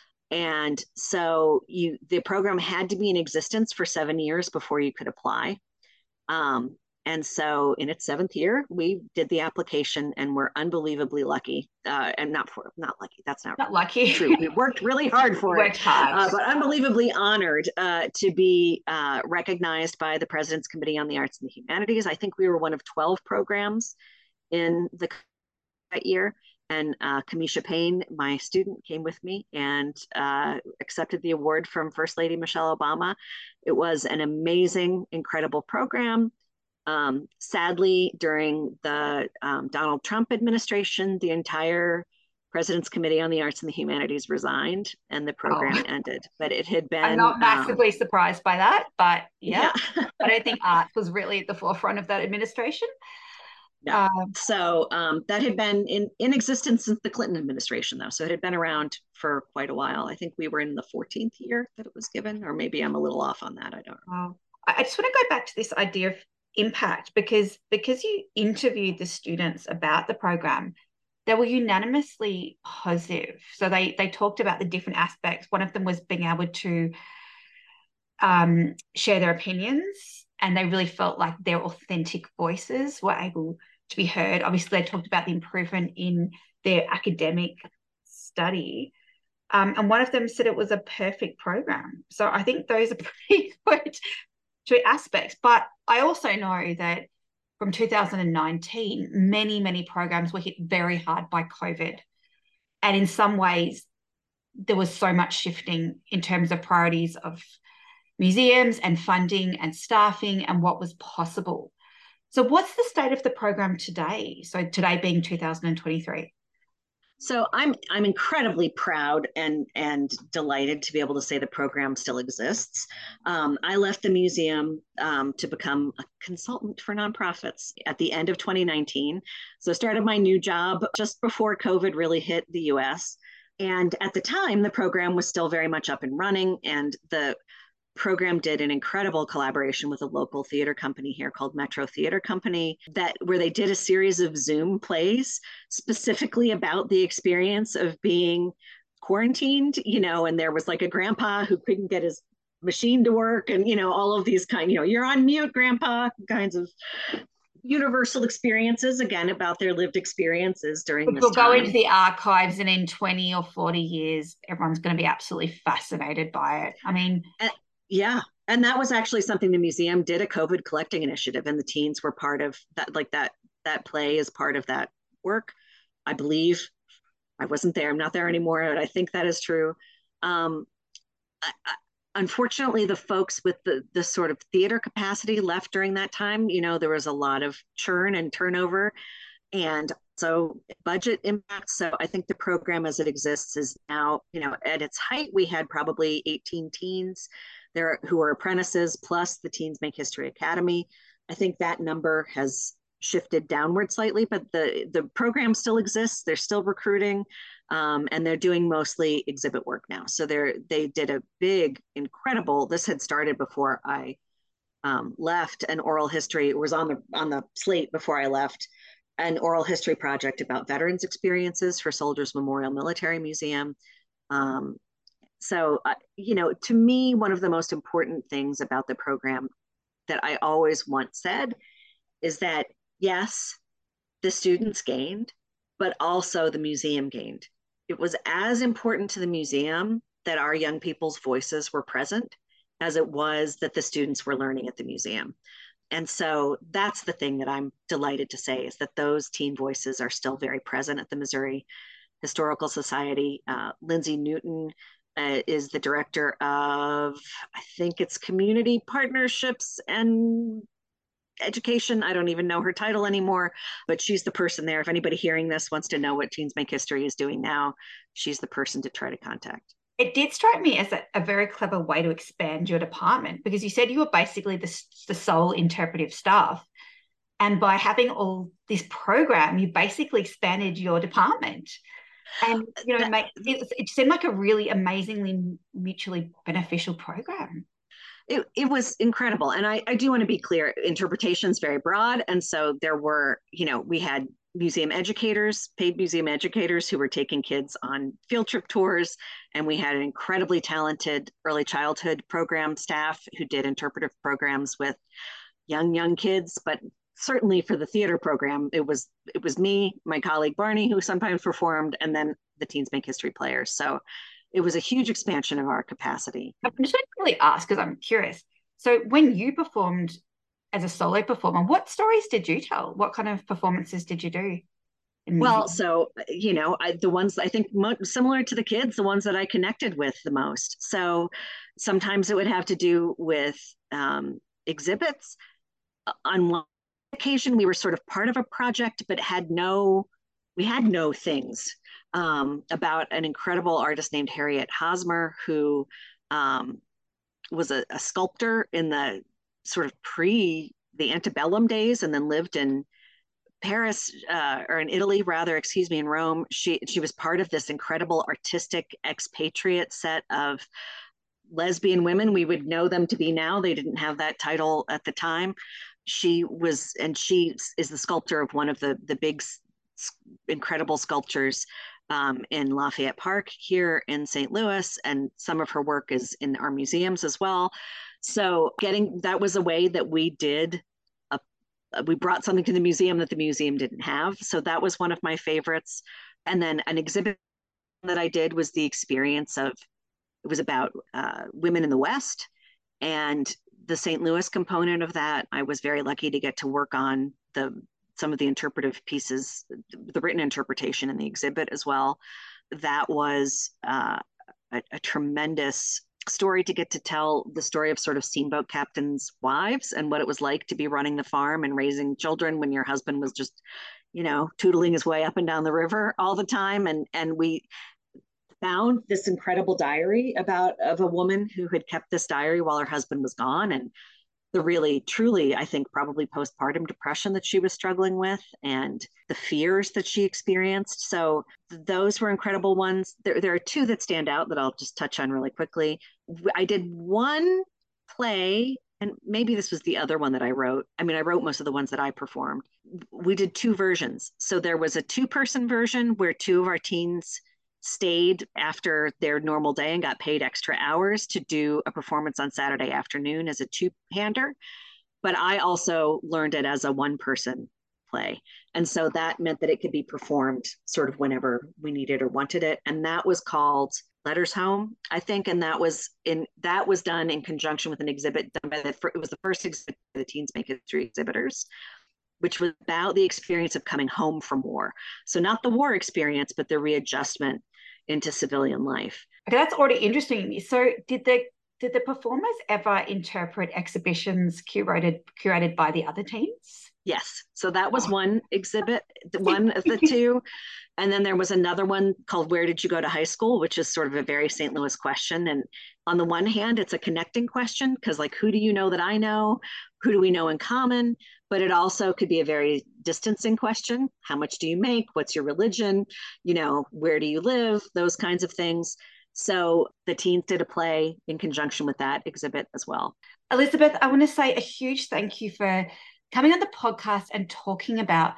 And so you, the program had to be in existence for seven years before you could apply. Um, and so in its seventh year, we did the application and we're unbelievably lucky. Uh, and not for, not lucky, that's not, Not lucky. true. We worked really hard for Worked it, hard. uh, but unbelievably honored uh, to be uh, recognized by the President's Committee on the Arts and the Humanities. I think we were one of twelve programs in the that year. And uh, Kamisha Payne, my student, came with me and uh, accepted the award from First Lady Michelle Obama. It was an amazing, incredible program. Um, sadly, during the um, Donald Trump administration, the entire President's Committee on the Arts and the Humanities resigned and the program oh. ended. But it had been— I'm not massively um, surprised by that, but yeah, yeah. I don't think arts was really at the forefront of that administration. No. Um, so um, that had been in, in existence since the Clinton administration, though. So it had been around for quite a while. I think we were in the fourteenth year that it was given, or maybe I'm a little off on that. I don't know. Wow. I just want to go back to this idea of impact, because because you interviewed the students about the program, they were unanimously positive. So they they talked about the different aspects. One of them was being able to um, share their opinions, and they really felt like their authentic voices were able to be heard. Obviously, they talked about the improvement in their academic study. Um, and one of them said it was a perfect program. So I think those are pretty good two aspects. But I also know that from two thousand nineteen, many, many programs were hit very hard by COVID. And in some ways, there was so much shifting in terms of priorities of museums and funding and staffing and what was possible. So what's the state of the program today? So today being two thousand twenty-three. So I'm I'm incredibly proud and and delighted to be able to say the program still exists. Um, I left the museum um, to become a consultant for nonprofits at the end of twenty nineteen. So I started my new job just before COVID really hit the U S. And at the time, the program was still very much up and running, and the program did an incredible collaboration with a local theater company here called Metro Theater Company, that where they did a series of Zoom plays specifically about the experience of being quarantined, you know, and there was like a grandpa who couldn't get his machine to work, and, you know, all of these kind, you know, you're on mute, grandpa, kinds of universal experiences, again, about their lived experiences during Which this will time. Go into the archives, and in twenty or forty years, everyone's going to be absolutely fascinated by it. I mean, and, yeah. And that was actually something the museum did, a COVID collecting initiative, and the teens were part of that, like that, that play is part of that work. I believe. I wasn't there. I'm not there anymore, but I think that is true. Um, I, I, unfortunately, the folks with the, the sort of theater capacity left during that time, you know, there was a lot of churn and turnover, and so budget impacts. So I think the program as it exists is now, you know, at its height, we had probably eighteen teens there who are apprentices, plus the Teens Make History Academy. I think that number has shifted downward slightly, but the, the program still exists. They're still recruiting, um, and they're doing mostly exhibit work now. So they're, they did a big, incredible, this had started before I um, left, and oral history was on the, on the slate before I left. an oral history project about veterans experiences for Soldiers Memorial Military Museum. Um, so, uh, you know, to me, one of the most important things about the program that I always once said is that, yes, the students gained, but also the museum gained. It was as important to the museum that our young people's voices were present as it was that the students were learning at the museum. And so that's the thing that I'm delighted to say, is that those teen voices are still very present at the Missouri Historical Society. Uh, Lindsay Newton uh, is the director of, I think it's Community Partnerships and Education. I don't even know her title anymore, but she's the person there. If anybody hearing this wants to know what Teens Make History is doing now, she's the person to try to contact. It did strike me as a, a very clever way to expand your department, because you said you were basically the, the sole interpretive staff. And by having all this program, you basically expanded your department. And, you know, that, make, it, it seemed like a really amazingly mutually beneficial program. It, it was incredible. And I, I do want to be clear, interpretation is very broad. And so there were, you know, we had museum educators, paid museum educators who were taking kids on field trip tours. And we had an incredibly talented early childhood program staff who did interpretive programs with young, young kids. But certainly for the theater program, it was it was me, my colleague Barney, who sometimes performed, and then the Teens Make History players. So it was a huge expansion of our capacity. I'm just going to really ask, because I'm curious. So when you performed as a solo performer, what stories did you tell? What kind of performances did you do? Well, so, you know, I, the ones I think mo- similar to the kids, the ones that I connected with the most. So sometimes it would have to do with um, exhibits. On one occasion, we were sort of part of a project, but had no, we had no things um, about an incredible artist named Harriet Hosmer, who um, was a, a sculptor in the sort of pre the antebellum days, and then lived in Paris uh, or in Italy, rather, excuse me, in Rome. She she was part of this incredible artistic expatriate set of lesbian women. We would know them to be now. They didn't have that title at the time. She was, and she is the sculptor of one of the the big, incredible sculptures um, in Lafayette Park here in Saint Louis, and some of her work is in our museums as well. So getting, that was a way that we did, a, we brought something to the museum that the museum didn't have. So that was one of my favorites. And then an exhibit that I did was the experience of, it was about uh, women in the West, and the Saint Louis component of that. I was very lucky to get to work on the some of the interpretive pieces, the written interpretation in the exhibit as well. That was uh, a, a tremendous story to get to tell, the story of sort of steamboat captains' wives and what it was like to be running the farm and raising children when your husband was just, you know, tootling his way up and down the river all the time. And and we found this incredible diary about of a woman who had kept this diary while her husband was gone, and the really, truly, I think, probably postpartum depression that she was struggling with, and the fears that she experienced. So those were incredible ones. There, there are two that stand out that I'll just touch on really quickly. I did one play, and maybe this was the other one that I wrote. I mean, I wrote most of the ones that I performed. We did two versions. So there was a two-person version where two of our teens stayed after their normal day and got paid extra hours to do a performance on Saturday afternoon as a two-hander. But I also learned it as a one-person play. And so that meant that it could be performed sort of whenever we needed or wanted it. And that was called Letters Home, I think. And that was in that was done in conjunction with an exhibit done by the, it was the first exhibit by the Teens Make History exhibitors, which was about the experience of coming home from war. So not the war experience, but the readjustment into civilian life. Okay, that's already interesting. So did the did the performers ever interpret exhibitions curated curated by the other teams? Yes. So that was one exhibit, one of the two. And then there was another one called Where Did You Go to High School, which is sort of a very Saint Louis question. And on the one hand, it's a connecting question, because like, who do you know that I know? Who do we know in common? But it also could be a very distancing question. How much do you make? What's your religion? You know, where do you live? Those kinds of things. So the teens did a play in conjunction with that exhibit as well. Elizabeth, I want to say a huge thank you for coming on the podcast and talking about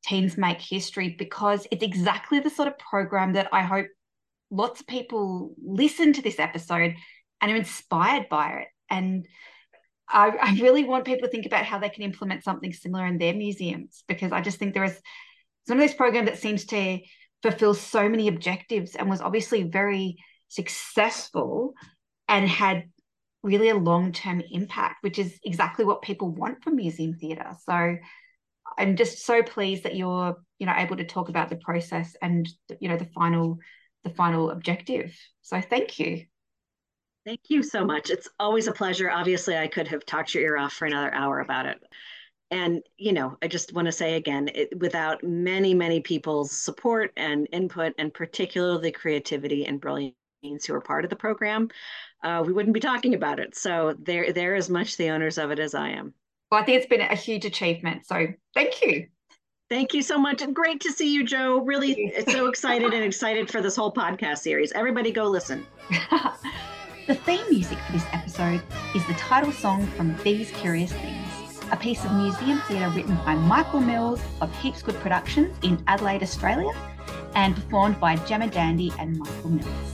Teens Make History, because it's exactly the sort of program that I hope lots of people listen to this episode and are inspired by it. And I, I really want people to think about how they can implement something similar in their museums, because I just think there is it's one of those programs that seems to fulfill so many objectives and was obviously very successful and had really a long-term impact, which is exactly what people want from museum theatre. So I'm just so pleased that you're, you know, able to talk about the process and, you know, the final, the final objective. So thank you. Thank you so much. It's always a pleasure. Obviously, I could have talked your ear off for another hour about it. And, you know, I just want to say again, it, without many, many people's support and input, and particularly creativity and brilliance who are part of the program, uh, we wouldn't be talking about it. So they're, they're as much the owners of it as I am. Well, I think it's been a huge achievement. So thank you. Thank you so much. And great to see you, Jo. Really so excited and excited for this whole podcast series. Everybody go listen. The theme music for this episode is the title song from These Curious Things, a piece of museum theatre written by Michael Mills of Heaps Good Productions in Adelaide, Australia, and performed by Gemma Dandy and Michael Mills.